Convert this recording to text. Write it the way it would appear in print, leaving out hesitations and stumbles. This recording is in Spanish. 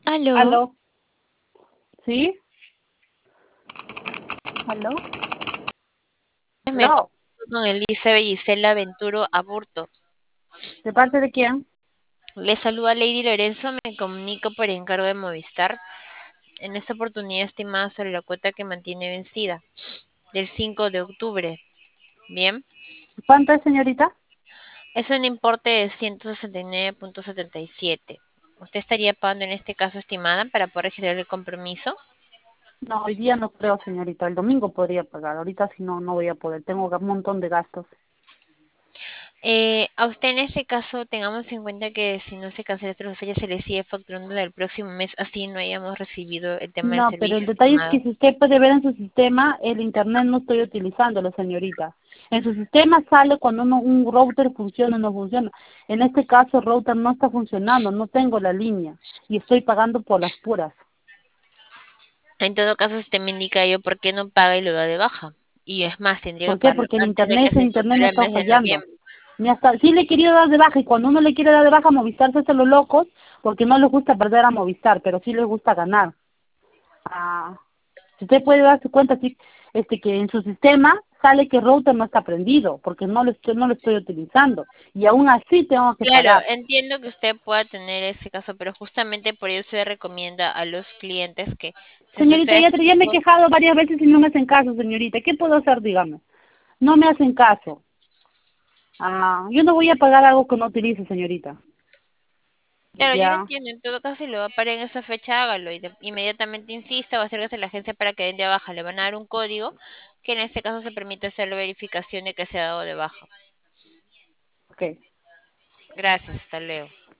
Aló, Aló, ¿sí? ¿Aló? me Aló, comunico con Elizabeth Gisela Venturo Aburto. ¿de parte de quién? Le saluda Lady Lorenzo, me comunico por encargo de Movistar. En esta oportunidad estimada sobre la cuota que mantiene vencida, del 5 de octubre. Bien, ¿Cuánto es, señorita? es un importe de 169,77. ¿Usted estaría pagando en este caso, estimada, para poder generar el compromiso? No, hoy día no creo, señorita. El domingo podría pagar. Ahorita sí no voy a poder. Tengo un montón de gastos. A usted en este caso, tengamos en cuenta que si no se cancela esta fecha, se le sigue facturando del próximo mes, así no hayamos recibido el tema del No, pero el servicio, detalle es estimada. que si usted puede ver en su sistema, el internet no estoy utilizándolo, señorita. En su sistema sale cuando un router funciona o no funciona. En este caso, el router no está funcionando, no tengo la línea y estoy pagando por las puras. En todo caso, usted me indica yo por qué no paga y lo da de baja. Y es más, tendría que ¿Por qué? pagarlo Porque antes de que el se internet me cumpla ha el estado mes de fallando. noviembre. Sí le he querido dar de baja y cuando uno le quiere dar de baja a Movistar se hacen los locos porque no les gusta perder a Movistar, pero sí les gusta ganar. Ah, si usted puede darse cuenta sí, que en su sistema sale que el router no está prendido porque no lo estoy utilizando y aún así tengo que Claro, pagar. entiendo que usted pueda tener ese caso, pero justamente por eso se recomienda a los clientes que se Señorita, sucede este ya me he tipo. quejado varias veces y no me hacen caso, señorita. ¿Qué puedo hacer, dígame? No me hacen caso. Yo no voy a pagar algo que no utilice, señorita. Claro, yo lo Ya. entiendo. En todo caso, si lo va a parar en esa fecha, hágalo. Y inmediatamente insista o acérquese a la agencia para que den de baja. Le van a dar un código que en este caso se permite hacer la verificación de que se ha dado de baja. Ok. Gracias, hasta luego.